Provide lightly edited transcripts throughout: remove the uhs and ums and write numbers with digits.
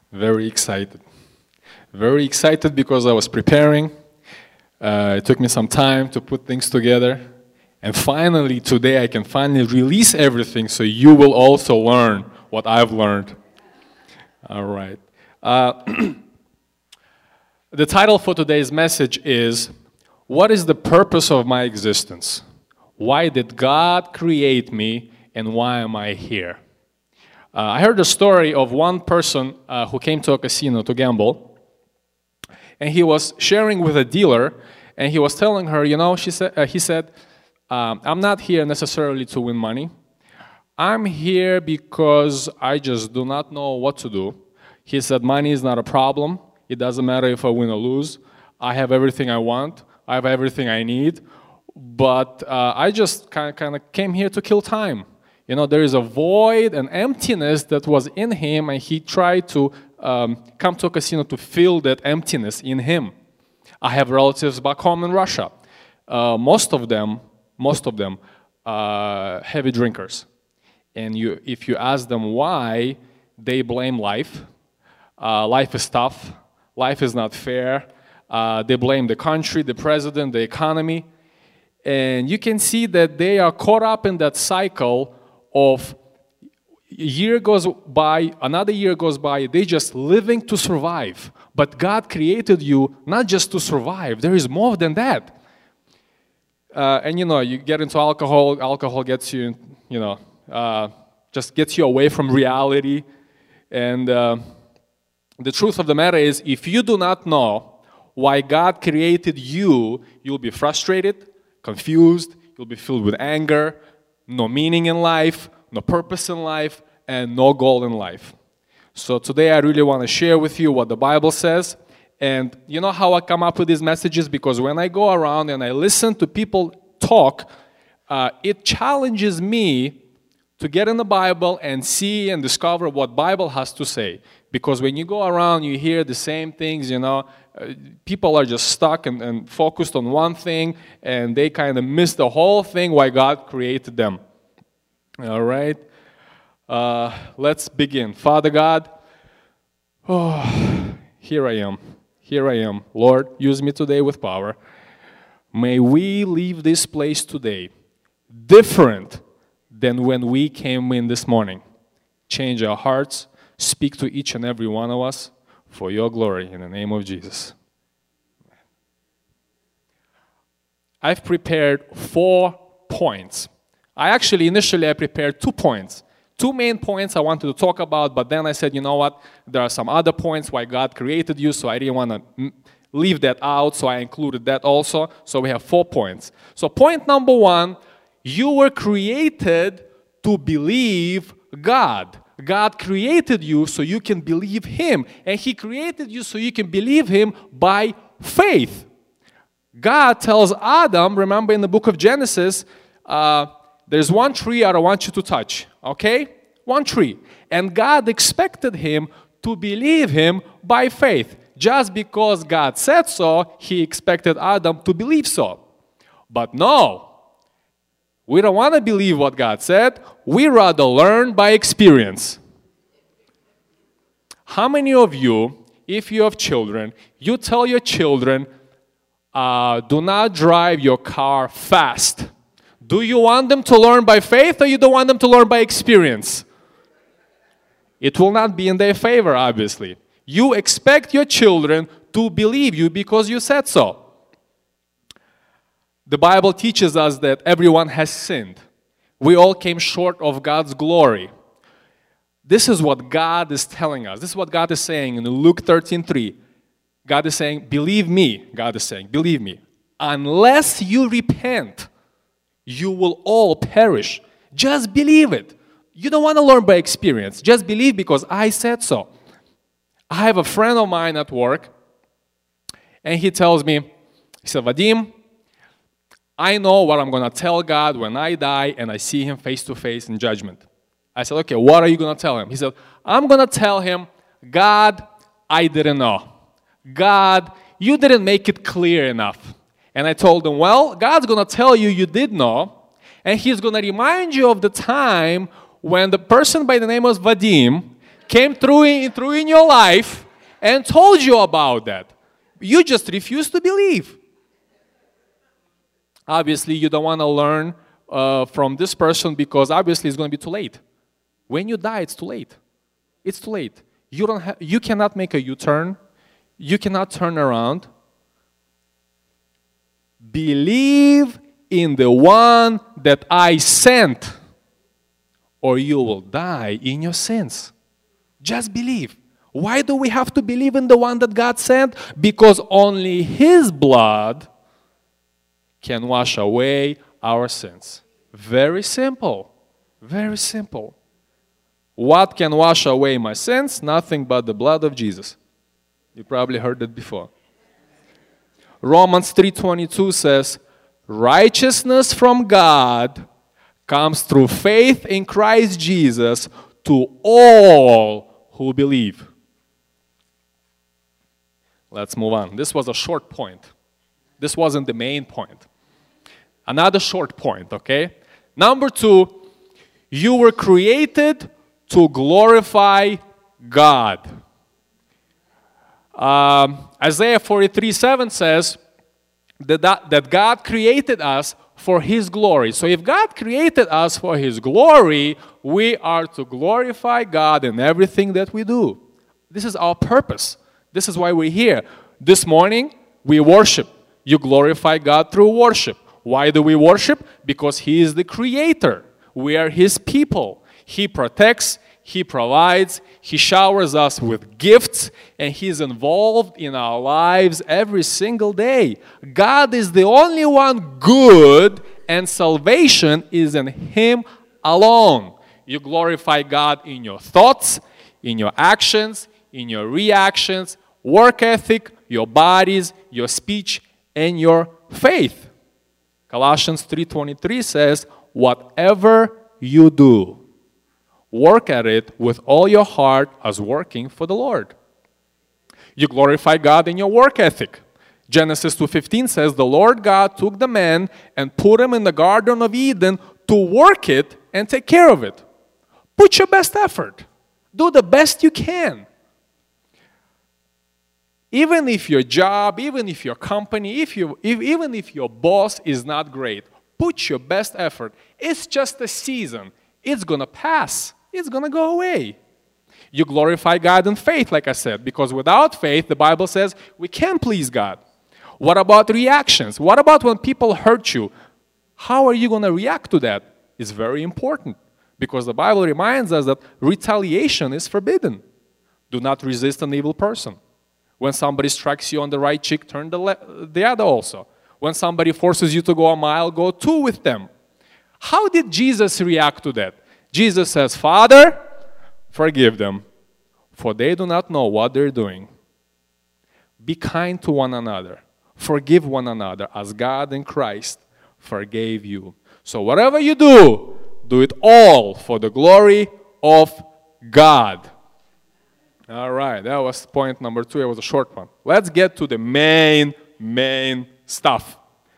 Very excited. Very excited because I was preparing. It took me some time to put things together. And finally, today, I can finally release everything so you will also learn what I've learned. All right. The title for today's message is, What is the purpose of my existence? Why did God create me, and why am I here? I heard a story of one person who came to a casino to gamble, and he was sharing with a dealer, and he was telling her, he said, I'm not here necessarily to win money. I'm here because I just do not know what to do. He said, money is not a problem. It doesn't matter if I win or lose. I have everything I want. I have everything I need. But I just kind of came here to kill time. You know, there is a void, an emptiness that was in him, and he tried to come to a casino to fill that emptiness in him. I have relatives back home in Russia. Most of them heavy drinkers. And if you ask them why, they blame life. Life is tough. Life is not fair. They blame the country, the president, the economy. And you can see that they are caught up in that cycle of a year goes by, another year goes by, they just living to survive. But God created you not just to survive. There is more than that. And you get into alcohol. Alcohol gets you, just gets you away from reality. And the truth of the matter is, if you do not know why God created you, you'll be frustrated, confused, you'll be filled with anger, no meaning in life, no purpose in life, and no goal in life. So today I really want to share with you what the Bible says. And you know how I come up with these messages? Because when I go around and I listen to people talk, it challenges me to get in the Bible and see and discover what Bible has to say. Because when you go around, you hear the same things, people are just stuck and focused on one thing, and they kind of miss the whole thing why God created them. All right? Let's begin. Father God, here I am. Here I am. Lord, use me today with power. May we leave this place today different than when we came in this morning. Change our hearts. Speak to each and every one of us for your glory in the name of Jesus. I've prepared 4 points. Initially I prepared 2 points. 2 main points I wanted to talk about, but then I said, you know what, there are some other points why God created you, so I didn't want to leave that out, so I included that also. So we have 4 points. So point number 1, you were created to believe God. God created you so you can believe Him, and He created you so you can believe Him by faith. God tells Adam, remember in the book of Genesis, there's one tree I don't want you to touch, okay? One tree. And God expected him to believe Him by faith. Just because God said so, He expected Adam to believe so. But no, we don't want to believe what God said. We rather learn by experience. How many of you, if you have children, you tell your children, do not drive your car fast? Do you want them to learn by faith, or you don't want them to learn by experience? It will not be in their favor, obviously. You expect your children to believe you because you said so. The Bible teaches us that everyone has sinned. We all came short of God's glory. This is what God is telling us. This is what God is saying in Luke 13:3. God is saying, believe me. God is saying, believe me. Unless you repent, you will all perish. Just believe it. You don't want to learn by experience. Just believe because I said so. I have a friend of mine at work, and he tells me, he said, Vadim, I know what I'm going to tell God when I die and I see Him face to face in judgment. I said, okay, what are you going to tell Him? He said, I'm going to tell Him, God, I didn't know. God, you didn't make it clear enough. And I told him, well, God's going to tell you you did know, and He's going to remind you of the time when the person by the name of Vadim came through in your life and told you about that. You just refuse to believe. Obviously, you don't want to learn from this person because obviously it's going to be too late. When you die, it's too late. It's too late. You cannot make a U-turn. You cannot turn around. Believe in the one that I sent, or you will die in your sins. Just believe. Why do we have to believe in the one that God sent? Because only His blood can wash away our sins. Very simple. Very simple. What can wash away my sins? Nothing but the blood of Jesus. You probably heard it before. Romans 3:22 says, righteousness from God comes through faith in Christ Jesus to all who believe. Let's move on. This was a short point. This wasn't the main point. Another short point, okay? Number 2, you were created to glorify God. Isaiah 43:7 says that God created us for His glory. So if God created us for His glory, we are to glorify God in everything that we do. This is our purpose. This is why we're here. This morning, we worship. You glorify God through worship. Why do we worship? Because He is the Creator. We are His people. He protects, He provides, He showers us with gifts, and He's involved in our lives every single day. God is the only one good, and salvation is in Him alone. You glorify God in your thoughts, in your actions, in your reactions, work ethic, your bodies, your speech, and your faith. Colossians 3:23 says, whatever you do, work at it with all your heart as working for the Lord. You glorify God in your work ethic. Genesis 2:15 says, the Lord God took the man and put him in the Garden of Eden to work it and take care of it. Put your best effort. Do the best you can. Even if your job, even if your company, even if your boss is not great, put your best effort. It's just a season. It's going to pass. It's going to go away. You glorify God in faith, like I said, because without faith, the Bible says, we can't please God. What about reactions? What about when people hurt you? How are you going to react to that? It's very important, because the Bible reminds us that retaliation is forbidden. Do not resist an evil person. When somebody strikes you on the right cheek, turn the other also. When somebody forces you to go a mile, go 2 with them. How did Jesus react to that? Jesus says, Father, forgive them, for they do not know what they're doing. Be kind to one another. Forgive one another as God in Christ forgave you. So whatever you do, do it all for the glory of God. All right, that was point number 2. It was a short one. Let's get to the main stuff.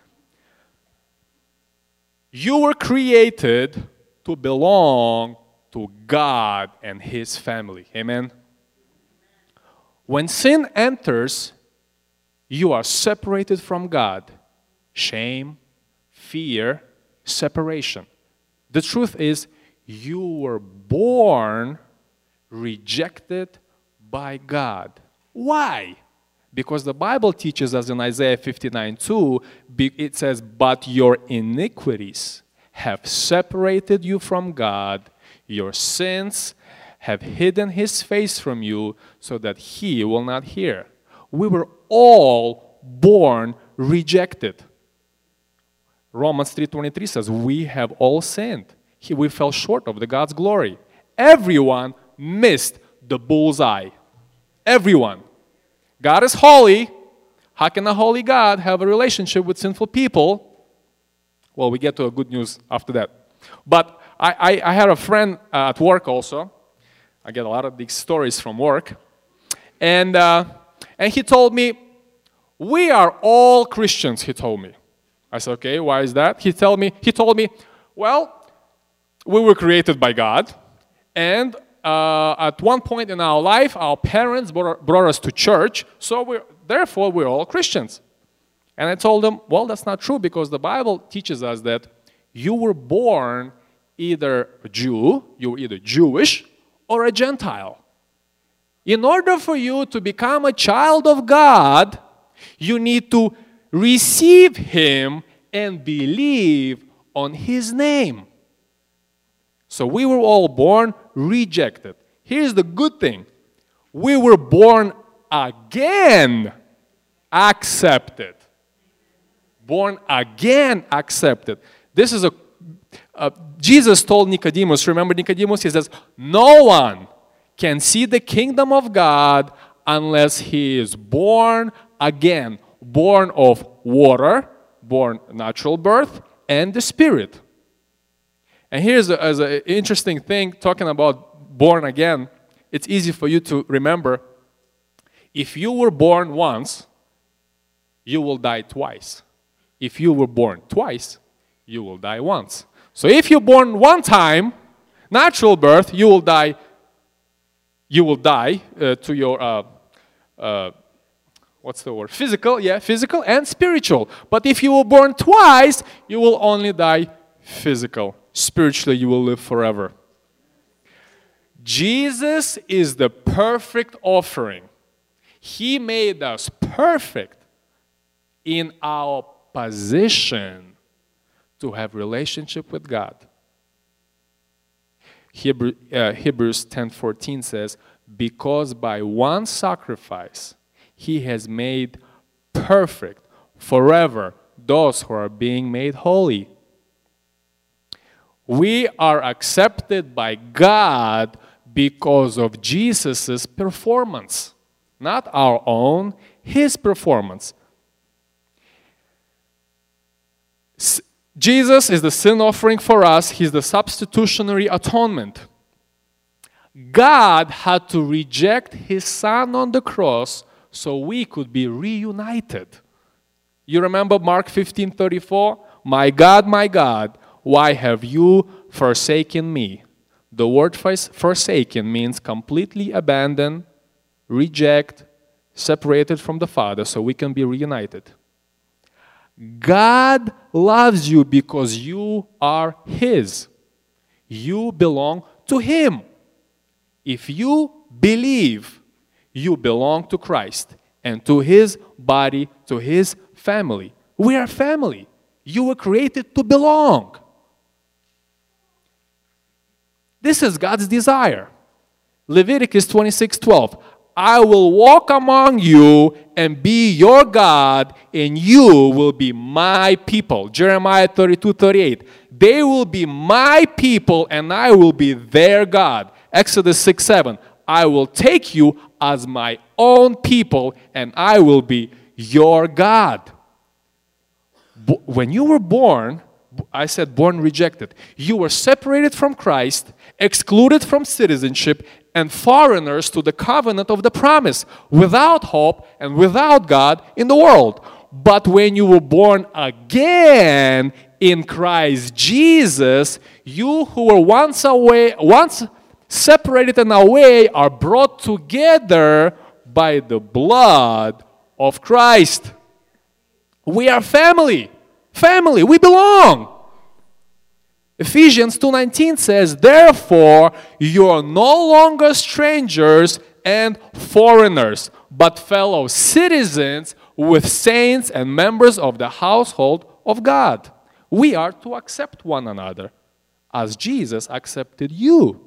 You were created to belong to God and His family. Amen? When sin enters, you are separated from God. Shame, fear, separation. The truth is, you were born rejected by God. Why? Because the Bible teaches us in Isaiah 59:2, it says, but your iniquities have separated you from God. Your sins have hidden His face from you so that He will not hear. We were all born rejected. Romans 3:23 says, we have all sinned. We fell short of the God's glory. Everyone missed the bullseye. Everyone. God is holy. How can a holy God have a relationship with sinful people? Well, we get to a good news after that. But I had a friend at work also. I get a lot of these stories from work. And he told me, we are all Christians, he told me. I said, okay, why is that? He told me, well, we were created by God, and at one point in our life, our parents brought us to church, so therefore we're all Christians. And I told them, well, that's not true, because the Bible teaches us that you were born either a Jew, you were either Jewish or a Gentile. In order for you to become a child of God, you need to receive Him and believe on His name. So we were all born rejected. Here's the good thing. We were born again accepted. Born again accepted. This is Jesus told Nicodemus, remember Nicodemus? He says, no one can see the kingdom of God unless he is born again. Born of water, born natural birth, and the Spirit. And here's an interesting thing, talking about born again. It's easy for you to remember. If you were born once, you will die twice. If you were born twice, you will die once. So if you're born one time, natural birth, you will die. You will die to your what's the word? Physical, yeah, physical and spiritual. But if you were born twice, you will only die physical. Spiritually, you will live forever. Jesus is the perfect offering. He made us perfect in our position to have relationship with God. Hebrews 10:14 says, because by one sacrifice He has made perfect forever those who are being made holy. We are accepted by God because of Jesus' performance, not our own, His performance. Jesus is the sin offering for us. He's the substitutionary atonement. God had to reject His Son on the cross so we could be reunited. You remember Mark 15:34? My God, why have you forsaken me? The word forsaken means completely abandoned, reject, separated from the Father so we can be reunited. God loves you because you are His. You belong to Him. If you believe, you belong to Christ and to His body, to His family. We are family. You were created to belong. This is God's desire. Leviticus 26:12. I will walk among you and be your God, and you will be my people. Jeremiah 32:38. They will be my people, and I will be their God. Exodus 6:7. I will take you as my own people, and I will be your God. When you were born, I said born rejected. You were separated from Christ, excluded from citizenship, and foreigners to the covenant of the promise, without hope and without God in the world. But when you were born again in Christ Jesus, you who were once separated and away are brought together by the blood of Christ. We are family. Family, we belong. Ephesians 2:19 says, therefore, you are no longer strangers and foreigners, but fellow citizens with saints and members of the household of God. We are to accept one another as Jesus accepted you.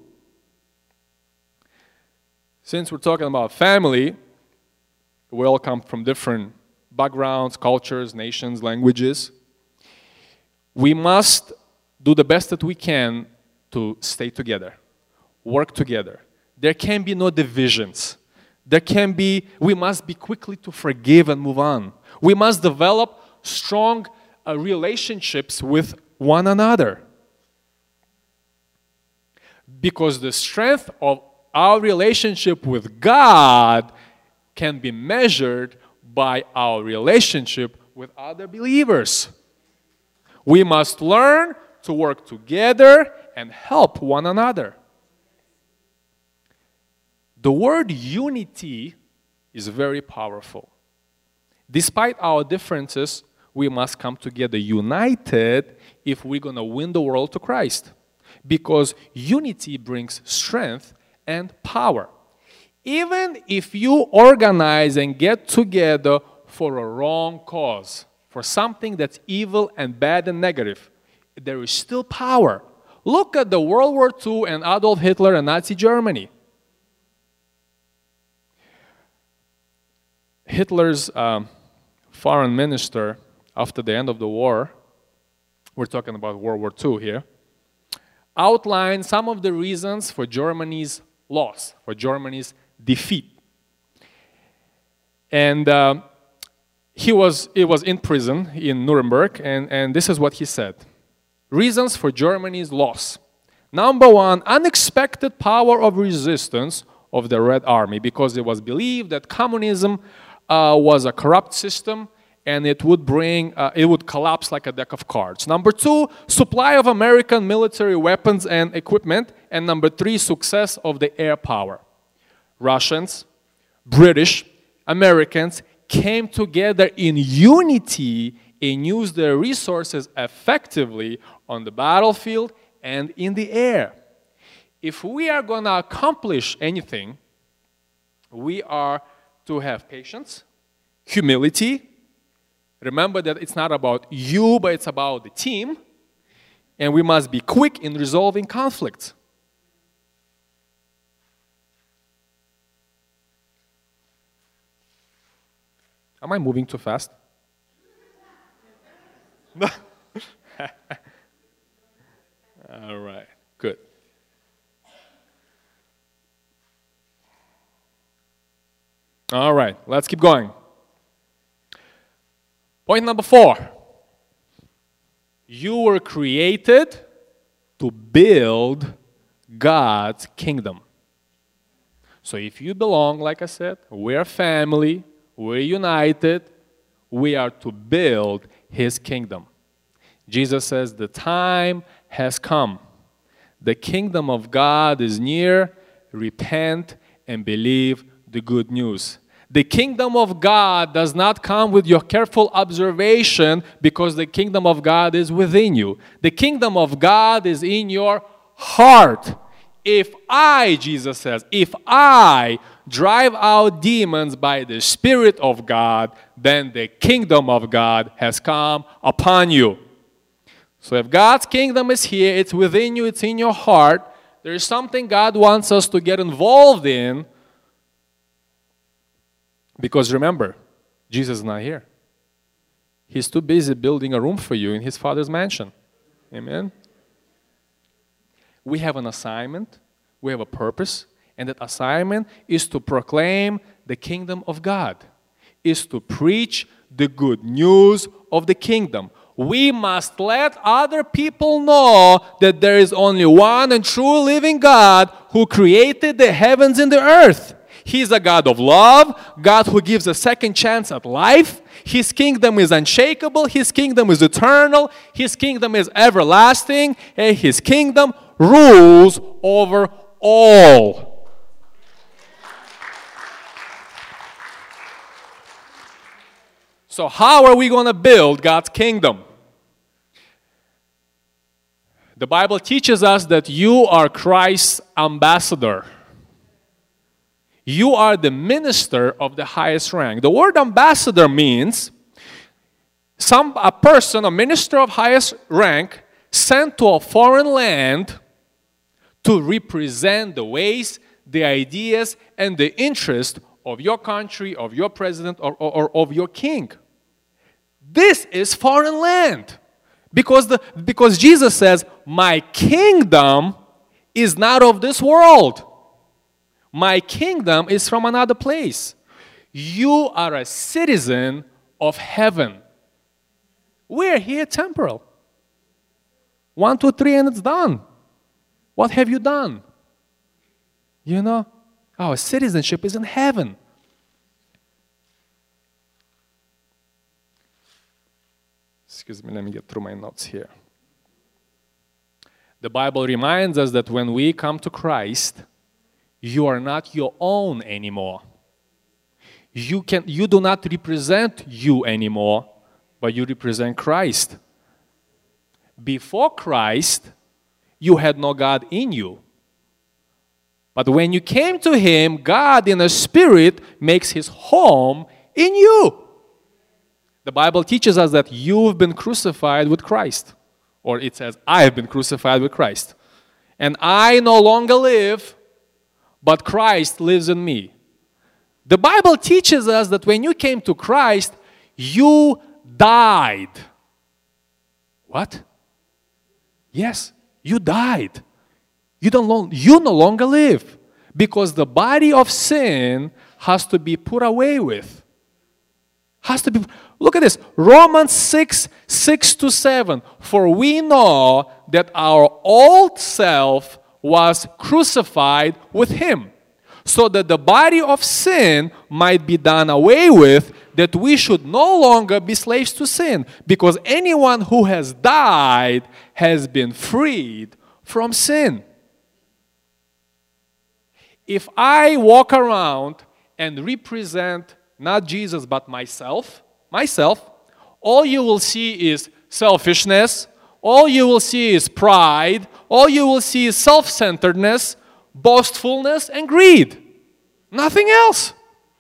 Since we're talking about family, we all come from different backgrounds, cultures, nations, languages. We must do the best that we can to stay together, work together. There can be no divisions. We must be quickly to forgive and move on. We must develop strong relationships with one another. Because the strength of our relationship with God can be measured by our relationship with other believers. We must learn to work together and help one another. The word unity is very powerful. Despite our differences, we must come together united if we're going to win the world to Christ. Because unity brings strength and power. Even if you organize and get together for a wrong cause, for something that's evil and bad and negative, there is still power. Look at the World War II and Adolf Hitler and Nazi Germany. Hitler's foreign minister, after the end of the war, we're talking about World War II here, outlined some of the reasons for Germany's loss, for Germany's defeat. And he was in prison in Nuremberg, and this is what he said. Reasons for Germany's loss. Number one, unexpected power of resistance of the Red Army, because it was believed that communism was a corrupt system and it would collapse like a deck of cards. Number two, supply of American military weapons and equipment. And number three, success of the air power. Russians, British, Americans came together in unity and used their resources effectively on the battlefield and in the air. If we are going to accomplish anything, we are to have patience, humility. Remember that it's not about you, but it's about the team. And we must be quick in resolving conflicts. Am I moving too fast? All right, good. All right, let's keep going. Point number 4. You were created to build God's kingdom. So if you belong, like I said, we're a family, we're united, we are to build His kingdom. Jesus says the time has come. The kingdom of God is near. Repent and believe the good news. The kingdom of God does not come with your careful observation, because the kingdom of God is within you. The kingdom of God is in your heart. Jesus says, if I drive out demons by the Spirit of God, then the kingdom of God has come upon you. So if God's kingdom is here, it's within you, it's in your heart, there is something God wants us to get involved in. Because remember, Jesus is not here. He's too busy building a room for you in His Father's mansion. Amen? We have an assignment, we have a purpose, and that assignment is to proclaim the kingdom of God, is to preach the good news of the kingdom. We must let other people know that there is only one and true living God who created the heavens and the earth. He's a God of love, God who gives a second chance at life. His kingdom is unshakable, His kingdom is eternal, His kingdom is everlasting, and His kingdom rules over all. So how are we going to build God's kingdom? The Bible teaches us that you are Christ's ambassador. You are the minister of the highest rank. The word ambassador means a person, a minister of highest rank, sent to a foreign land to represent the ways, the ideas, and the interest of your country, of your president, or of your king. This is foreign land. Because Jesus says, my kingdom is not of this world. My kingdom is from another place. You are a citizen of heaven. We're here temporal. 1, 2, 3, and it's done. What have you done? You know, our citizenship is in heaven. Excuse me, let me get through my notes here. The Bible reminds us that when we come to Christ, you are not your own anymore. You do not represent you anymore, but you represent Christ. Before Christ, you had no God in you. But when you came to Him, God in a spirit makes His home in you. The Bible teaches us that you've been crucified with Christ. Or it says, I have been crucified with Christ. And I no longer live, but Christ lives in me. The Bible teaches us that when you came to Christ, you died. What? Yes, you died. You no longer live. Because the body of sin has to be put away with. Look at this. Romans 6:6-7. For we know that our old self was crucified with Him, so that the body of sin might be done away with, that we should no longer be slaves to sin, because anyone who has died has been freed from sin. If I walk around and represent not Jesus but myself, all you will see is selfishness, all you will see is pride, all you will see is self-centeredness, boastfulness, and greed. Nothing else.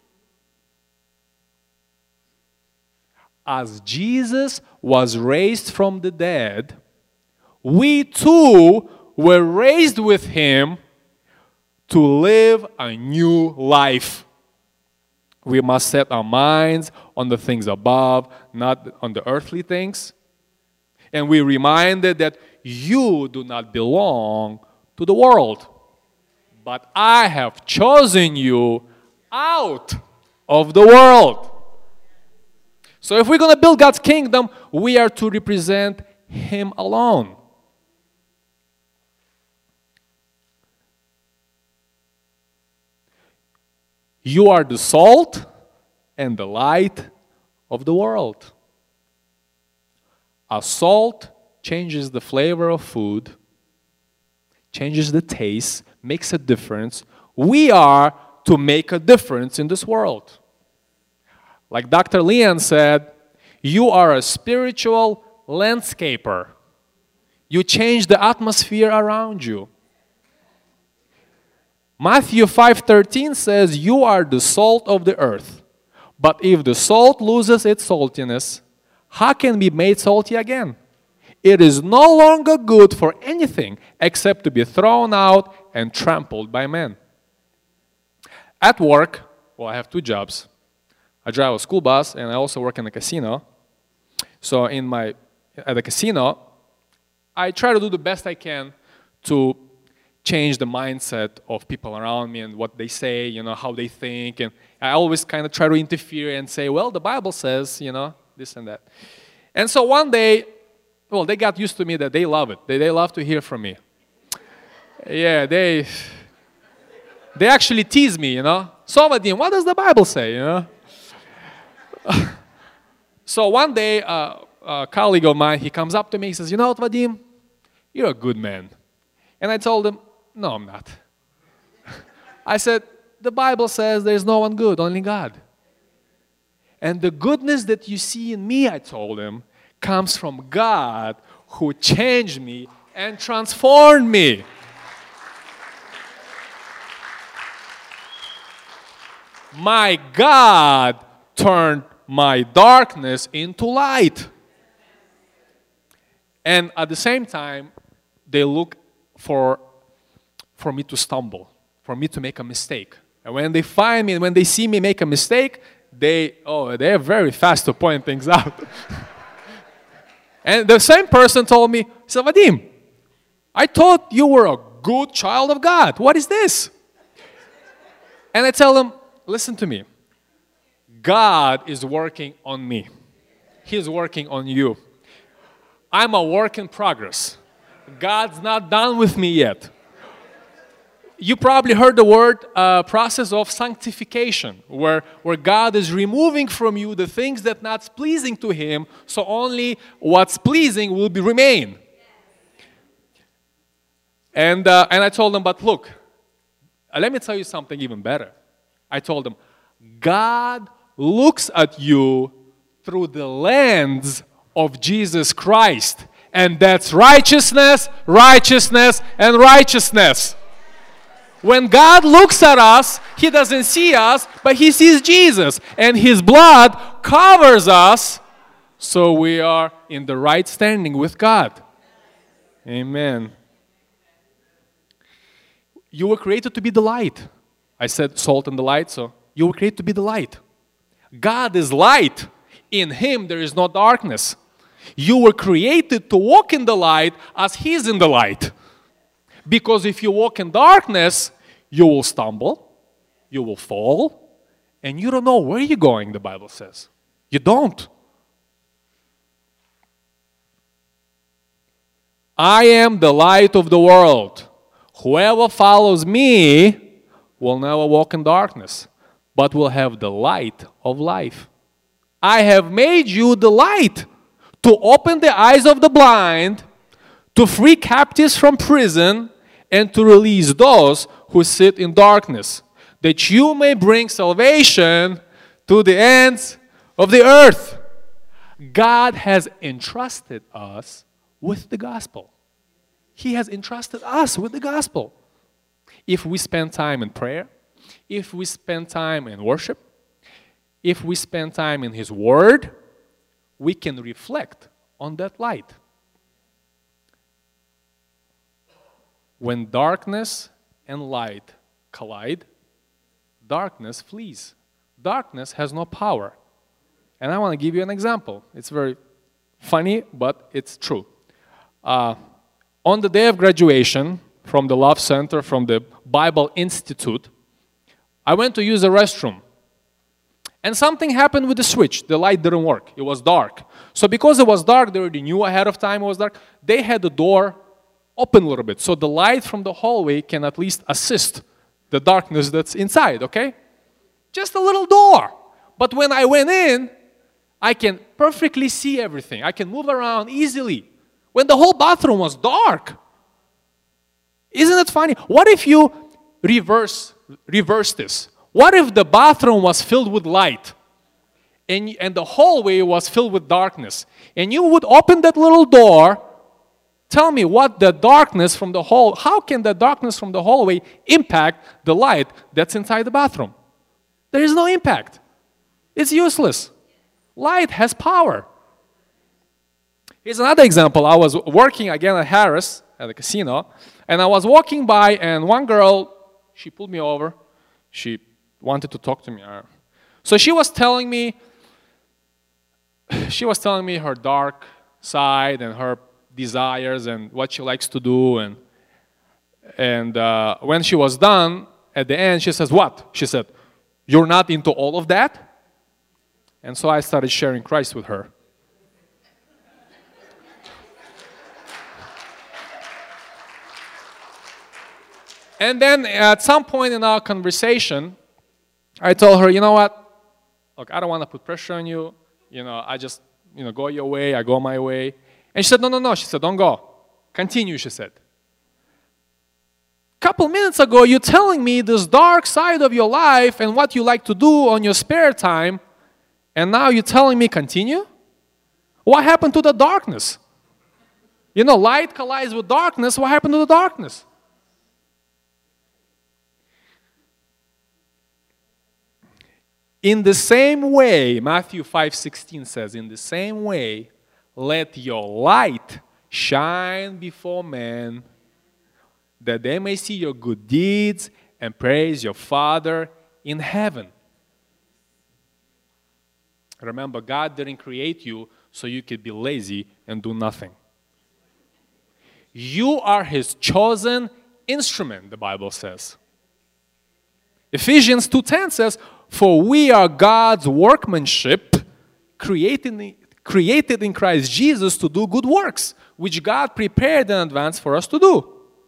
As Jesus was raised from the dead, we too were raised with Him to live a new life. We must set our minds on the things above, not on the earthly things. And we're reminded that you do not belong to the world, but I have chosen you out of the world. So if we're going to build God's kingdom, we are to represent Him alone. You are the salt and the light of the world. A salt changes the flavor of food, changes the taste, makes a difference. We are to make a difference in this world. Like Dr. Leon said, you are a spiritual landscaper. You change the atmosphere around you. Matthew 5:13 says, you are the salt of the earth. But if the salt loses its saltiness, how can it be made salty again? It is no longer good for anything except to be thrown out and trampled by men. At work, well, I have two jobs. I drive a school bus and I also work in a casino. So at the casino, I try to do the best I can to change the mindset of people around me and what they say, how they think. And I always kind of try to interfere and say, well, the Bible says, this and that. And so one day, well, they got used to me that they love it. They love to hear from me. Yeah, they actually tease me, So, Vadim, what does the Bible say, So one day, a colleague of mine, he comes up to me, he says, you know what, Vadim? You're a good man. And I told him, no, I'm not. I said, the Bible says there's no one good, only God. And the goodness that you see in me, I told him, comes from God who changed me and transformed me. My God turned my darkness into light. And at the same time, they look for me to stumble, for me to make a mistake. And when they find me and when they see me make a mistake, they're very fast to point things out. And the same person told me, he said, Vadim, I thought you were a good child of God. What is this? And I tell them, listen to me. God is working on me. He's working on you. I'm a work in progress. God's not done with me yet. You probably heard the word process of sanctification, where God is removing from you the things that are not pleasing to Him, so only what's pleasing will remain. And I told them, but look, let me tell you something even better. I told them, God looks at you through the lens of Jesus Christ. And that's righteousness, righteousness, and righteousness. When God looks at us, He doesn't see us, but He sees Jesus. And His blood covers us, so we are in the right standing with God. Amen. You were created to be the light. I said salt and the light, so you were created to be the light. God is light. In Him there is no darkness. You were created to walk in the light as He's in the light. Because if you walk in darkness, you will stumble, you will fall, and you don't know where you're going, the Bible says. You don't. I am the light of the world. Whoever follows me will never walk in darkness, but will have the light of life. I have made you the light to open the eyes of the blind, to free captives from prison, and to release those who sit in darkness, that you may bring salvation to the ends of the earth. God has entrusted us with the gospel. He has entrusted us with the gospel. If we spend time in prayer, if we spend time in worship, if we spend time in His Word, we can reflect on that light. When darkness and light collide, darkness flees. Darkness has no power. And I want to give you an example. It's very funny, but it's true. On the day of graduation from the Love Center, from the Bible Institute, I went to use a restroom. And something happened with the switch. The light didn't work. It was dark. So because it was dark, they already knew ahead of time it was dark. They had the door open a little bit. So the light from the hallway can at least assist the darkness that's inside, okay? Just a little door. But when I went in, I can perfectly see everything. I can move around easily. When the whole bathroom was dark. Isn't it funny? What if you reverse this? What if the bathroom was filled with light and the hallway was filled with darkness? And you would open that little door. Tell me what the darkness from the hall, how can the darkness from the hallway impact the light that's inside the bathroom? There is no impact. It's useless. Light has power. Here's another example. I was working again at Harris, at the casino, and I was walking by, and one girl, she pulled me over. She wanted to talk to me. So she was telling me her dark side and her desires and what she likes to do. And when she was done, at the end, she says, "What?" She said, "You're not into all of that?" And so I started sharing Christ with her. And then at some point in our conversation, I told her, "You know what? Look, I don't want to put pressure on you. I just, go your way, I go my way." And she said, No. She said, "Don't go. Continue," she said. Couple minutes ago, you're telling me this dark side of your life and what you like to do on your spare time, and now you're telling me continue? What happened to the darkness? Light collides with darkness. What happened to the darkness? In the same way, Matthew 5:16 says, in the same way, let your light shine before men, that they may see your good deeds and praise your Father in heaven. Remember, God didn't create you so you could be lazy and do nothing. You are His chosen instrument, the Bible says. Ephesians 2:10 says, for we are God's workmanship, created in Christ Jesus to do good works, which God prepared in advance for us to do.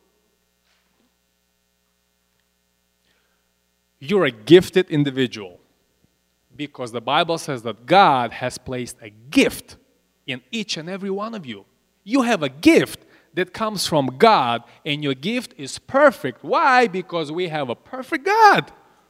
You're a gifted individual because the Bible says that God has placed a gift in each and every one of you. You have a gift that comes from God, and your gift is perfect. Why? Because we have a perfect God.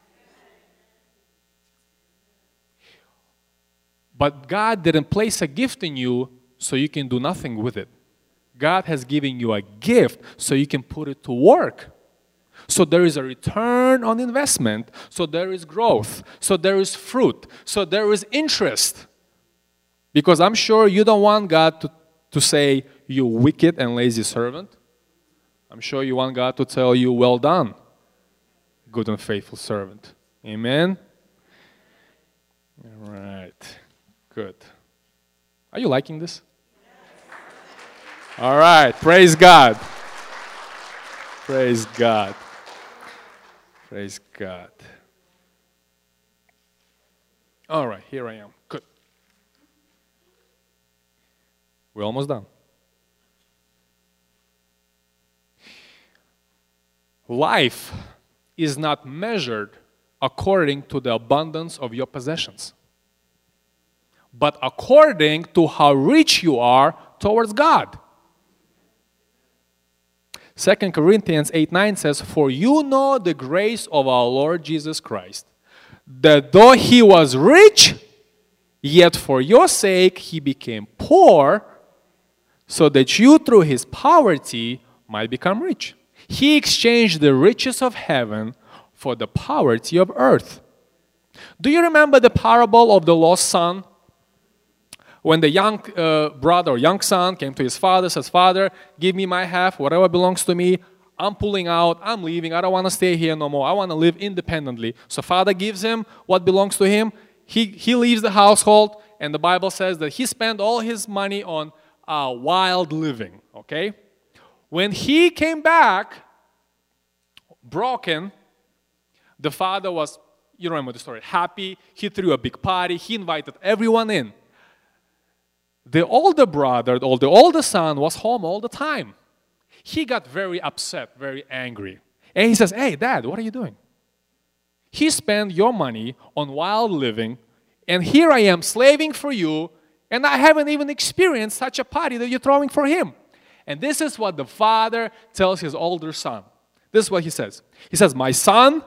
But God didn't place a gift in you so you can do nothing with it. God has given you a gift so you can put it to work. So there is a return on investment. So there is growth. So there is fruit. So there is interest. Because I'm sure you don't want God to say, you wicked and lazy servant. I'm sure you want God to tell you, well done, good and faithful servant. Amen? All right. Good. Are you liking this? All right. Praise God. Praise God. Praise God. All right. Here I am. Good. We're almost done. Life is not measured according to the abundance of your possessions, but according to how rich you are towards God. 2 Corinthians 8:9 says, "For you know the grace of our Lord Jesus Christ, that though he was rich, yet for your sake he became poor, so that you through his poverty might become rich. He exchanged the riches of heaven for the poverty of earth." Do you remember the parable of the lost son? When the young brother or young son came to his father, says, "Father, give me my half, whatever belongs to me. I'm pulling out, I'm leaving, I don't want to stay here no more. I want to live independently." So father gives him what belongs to him. He leaves the household, and the Bible says that he spent all his money on wild living, okay? When he came back, broken, the father was, you remember the story, happy. He threw a big party. He invited everyone in. The older brother, or the older son, was home all the time. He got very upset, very angry. And he says, "Hey, Dad, what are you doing? He spent your money on wild living, and here I am slaving for you, and I haven't even experienced such a party that you're throwing for him." And this is what the father tells his older son. This is what he says. He says, "My son,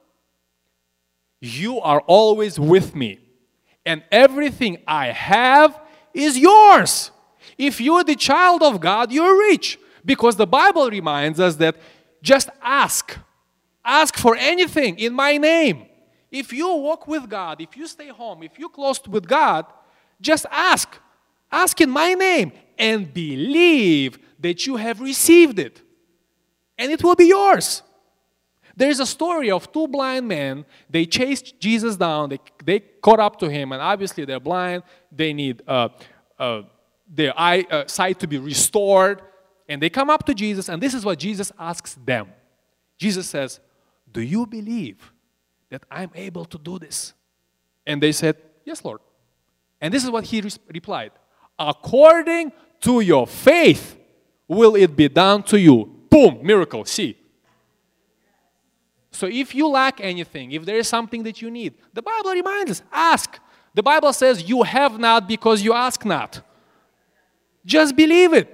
you are always with me, and everything I have is yours. If you're the child of God, you're rich." Because the Bible reminds us that just ask. Ask for anything in my name. If you walk with God, if you stay home, if you're close with God, just ask. Ask in my name and believe that you have received it. And it will be yours. There is a story of two blind men. They chased Jesus down. They caught up to him, and obviously they're blind. They need their sight to be restored. And they come up to Jesus, and this is what Jesus asks them. Jesus says, "Do you believe that I'm able to do this?" And they said, "Yes, Lord." And this is what he replied. "According to your faith will it be done to you." Boom, miracle, see. So if you lack anything, if there is something that you need, the Bible reminds us, ask. The Bible says you have not because you ask not. Just believe it.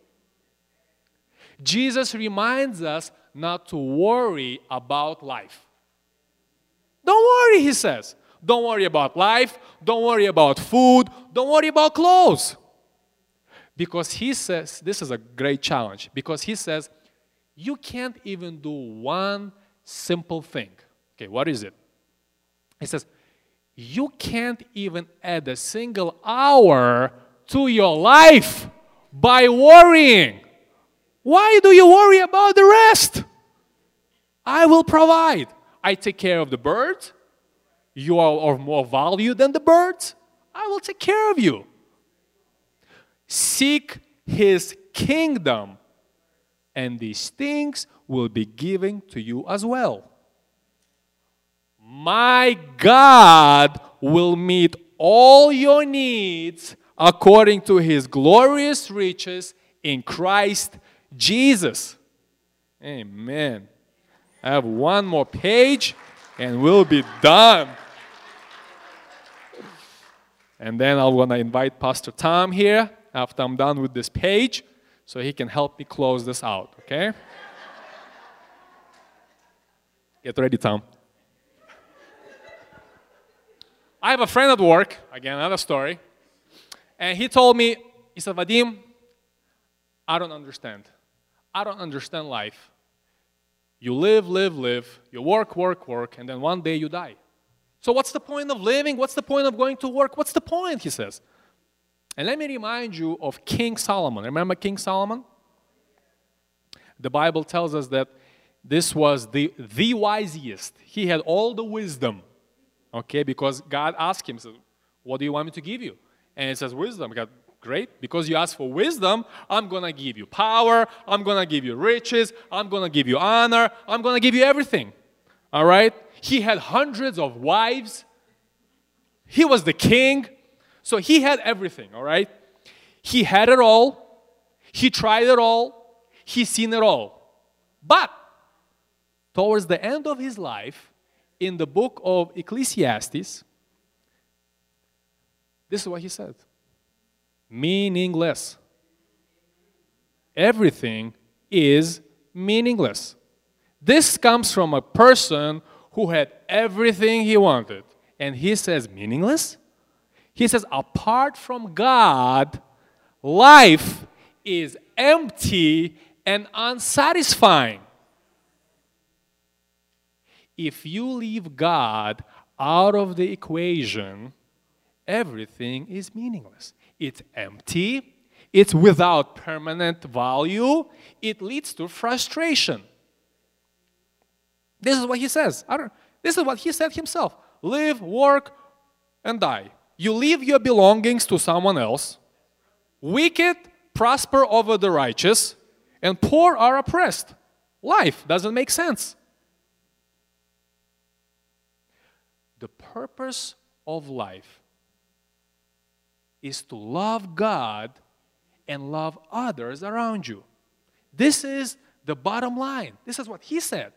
Jesus reminds us not to worry about life. Don't worry, he says. Don't worry about life. Don't worry about food. Don't worry about clothes. Because he says, this is a great challenge, because he says, you can't even do one simple thing. Okay, what is it? He says, you can't even add a single hour to your life by worrying. Why do you worry about the rest? I will provide. I take care of the birds. You are of more value than the birds. I will take care of you. Seek his kingdom, and these things will be given to you as well. My God will meet all your needs according to his glorious riches in Christ Jesus. Amen. I have one more page and we'll be done. And then I'm going to invite Pastor Tom here after I'm done with this page so he can help me close this out, okay? Get ready, Tom. I have a friend at work, again, another story, and he told me, he said, Vadim, I don't understand. I don't understand life. You live, live, live, you work, work, work, and then one day you die. So what's the point of living? What's the point of going to work? What's the point, he says. And let me remind you of King Solomon. Remember King Solomon? The Bible tells us that this was the wisest. He had all the wisdom, okay, because God asked him, said, what do you want me to give you? And he says, wisdom. God, great, because you asked for wisdom, I'm going to give you power, I'm going to give you riches, I'm going to give you honor, I'm going to give you everything, all right? He had hundreds of wives. He was the king, so he had everything, all right? He had it all. He tried it all. He's seen it all. But towards the end of his life, in the book of Ecclesiastes, this is what he said. Meaningless. Everything is meaningless. This comes from a person who had everything he wanted. And he says, meaningless? He says, apart from God, life is empty and unsatisfying. If you leave God out of the equation, everything is meaningless. It's empty. It's without permanent value. It leads to frustration. This is what he says. This is what he said himself. Live, work, and die. You leave your belongings to someone else. Wicked prosper over the righteous, and poor are oppressed. Life doesn't make sense. The purpose of life is to love God and love others around you. This is the bottom line. This is what he said.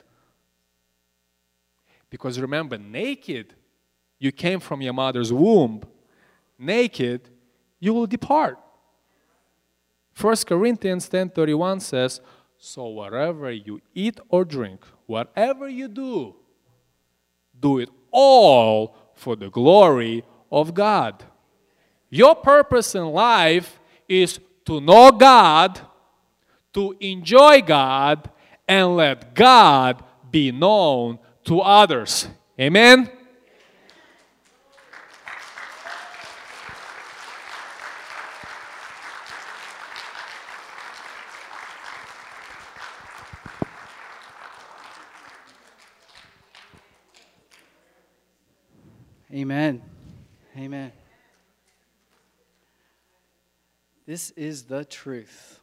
Because remember, naked you came from your mother's womb. Naked you will depart. 1 Corinthians 10:31 says, so whatever you eat or drink, whatever you do, do it all for the glory of God. Your purpose in life is to know God, to enjoy God, and let God be known to others. Amen? Amen. Amen. This is the truth.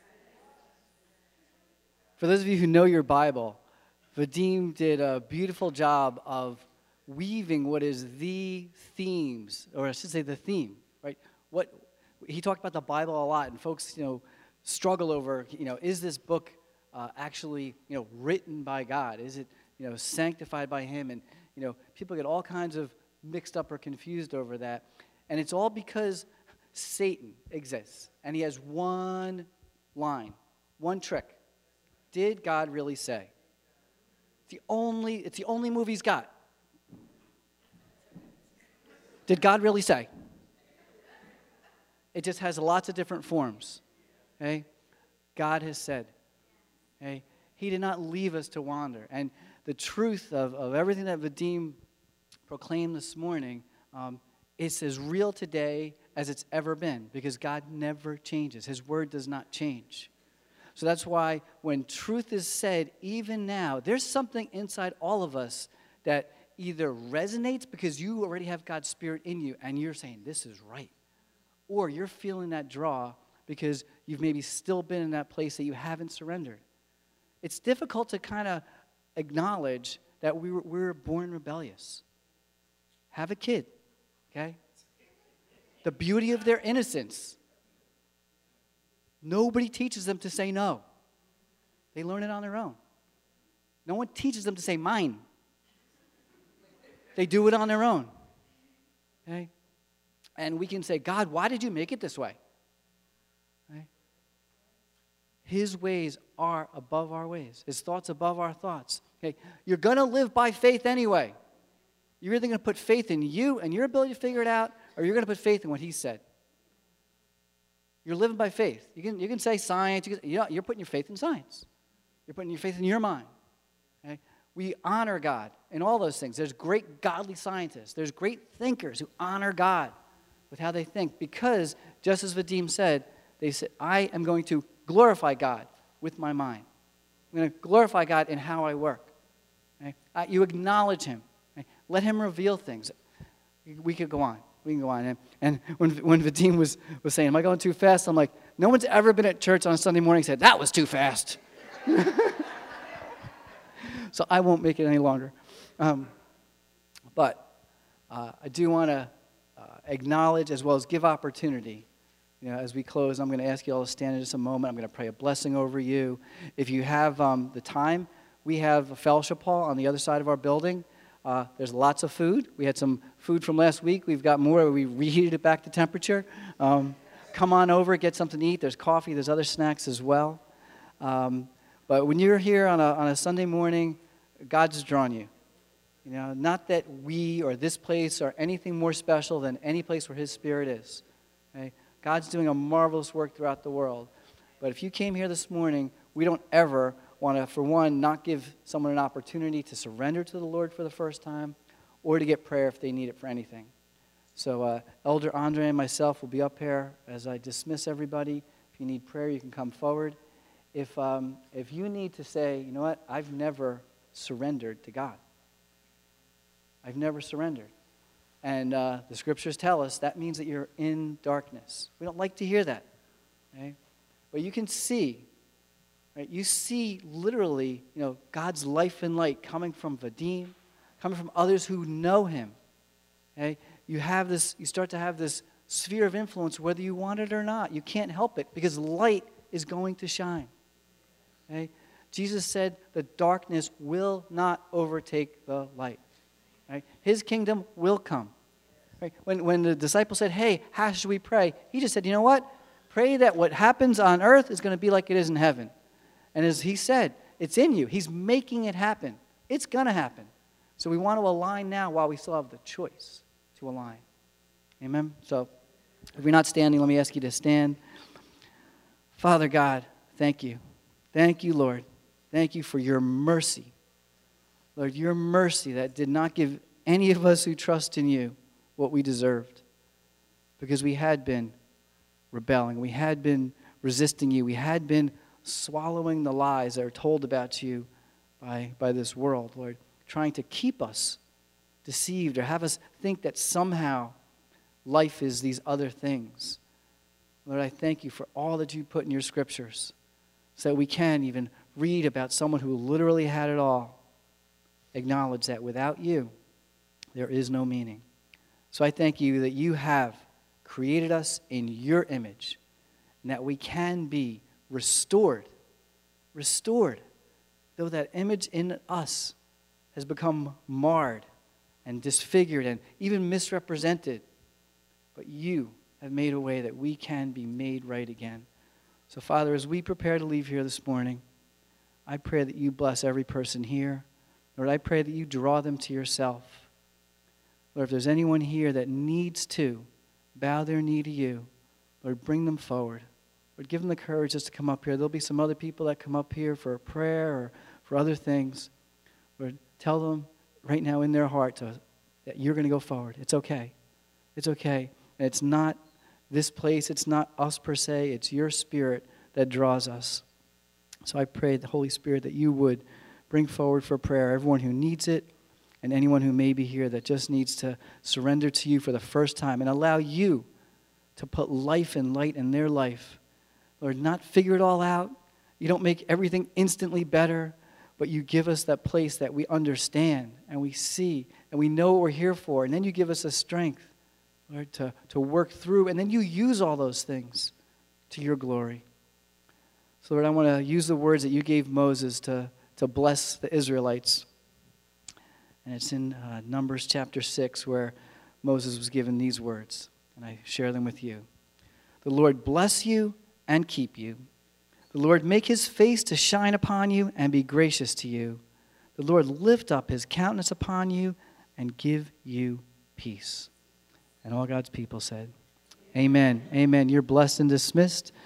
For those of you who know your Bible, Vadim did a beautiful job of weaving what is the themes, or I should say the theme, right? What he talked about the Bible a lot, and folks, struggle over, is this book actually, written by God? Is it, sanctified by Him? And people get all kinds of mixed up or confused over that, and it's all because Satan exists, and he has one line, one trick. Did God really say? It's the only move he's got. Did God really say? It just has lots of different forms. Okay? God has said. Okay? He did not leave us to wander. And the truth of everything that Vadim proclaimed this morning, it's as real today as it's ever been, because God never changes. His word does not change. So that's why when truth is said, even now, there's something inside all of us that either resonates because you already have God's Spirit in you and you're saying, this is right. Or you're feeling that draw because you've maybe still been in that place that you haven't surrendered. It's difficult to kind of acknowledge that we were born rebellious. Have a kid, okay? The beauty of their innocence. Nobody teaches them to say no. They learn it on their own. No one teaches them to say mine. They do it on their own. Okay? And we can say, God, why did you make it this way? Okay? His ways are above our ways. His thoughts above our thoughts. Okay? You're going to live by faith anyway. You're either going to put faith in you and your ability to figure it out, or you're going to put faith in what he said. You're living by faith. You can say science. You're putting your faith in science. You're putting your faith in your mind. Okay? We honor God in all those things. There's great godly scientists. There's great thinkers who honor God with how they think because, just as Vadim said, they said, I am going to glorify God with my mind. I'm going to glorify God in how I work. Okay? You acknowledge him. Okay? Let him reveal things. We could go on. We can go on. And when Vadim was saying, am I going too fast? I'm like, no one's ever been at church on a Sunday morning and said, that was too fast. So I won't make it any longer. But I do want to acknowledge as well as give opportunity. You know, as we close, I'm going to ask you all to stand in just a moment. I'm going to pray a blessing over you. If you have the time, we have a fellowship hall on the other side of our building. There's lots of food. We had some food from last week. We've got more. We reheated it back to temperature. Come on over, get something to eat. There's coffee. There's other snacks as well. But when you're here on a Sunday morning, God's drawn you. You know, not that we or this place are anything more special than any place where his Spirit is. Okay? God's doing a marvelous work throughout the world. But if you came here this morning, we don't ever want to, for one, not give someone an opportunity to surrender to the Lord for the first time or to get prayer if they need it for anything. So Elder Andre and myself will be up here as I dismiss everybody. If you need prayer, you can come forward. If you need to say, you know what, I've never surrendered to God. I've never surrendered. And the scriptures tell us that means that you're in darkness. We don't like to hear that. Okay? But you can see, right? You see literally, you know, God's life and light coming from Vadim, coming from others who know him. Okay? You start to have this sphere of influence whether you want it or not. You can't help it because light is going to shine. Okay? Jesus said the darkness will not overtake the light. Right? His kingdom will come. Right? When the disciples said, hey, how should we pray? He just said, you know what? Pray that what happens on earth is going to be like it is in heaven. And as he said, it's in you. He's making it happen. It's going to happen. So we want to align now while we still have the choice to align. Amen? So if you're not standing, let me ask you to stand. Father God, thank you. Thank you, Lord. Thank you for your mercy. Lord, your mercy that did not give any of us who trust in you what we deserved. Because we had been rebelling. We had been resisting you. We had been swallowing the lies that are told about you by this world, Lord. Trying to keep us deceived or have us think that somehow life is these other things. Lord, I thank you for all that you put in your scriptures so that we can even read about someone who literally had it all. Acknowledge that without you, there is no meaning. So I thank you that you have created us in your image and that we can be restored, though that image in us has become marred and disfigured and even misrepresented. But you have made a way that we can be made right again. So Father, as we prepare to leave here this morning, I pray that you bless every person here. Lord, I pray that you draw them to yourself. Lord, if there's anyone here that needs to bow their knee to you, Lord, bring them forward. Lord, give them the courage just to come up here. There'll be some other people that come up here for a prayer or for other things. Lord, tell them right now in their heart that you're going to go forward. It's okay. It's okay. And it's not this place. It's not us per se. It's your Spirit that draws us. So I pray, the Holy Spirit, that you would bring forward for prayer everyone who needs it and anyone who may be here that just needs to surrender to you for the first time and allow you to put life and light in their life. Lord, not figure it all out. You don't make everything instantly better, but you give us that place that we understand and we see and we know what we're here for. And then you give us the strength, Lord, to work through. And then you use all those things to your glory. So, Lord, I want to use the words that you gave Moses to bless the Israelites. And it's in Numbers chapter 6 where Moses was given these words. And I share them with you. The Lord bless you and keep you. The Lord make his face to shine upon you and be gracious to you. The Lord lift up his countenance upon you and give you peace. And all God's people said, amen. Amen. You're blessed and dismissed.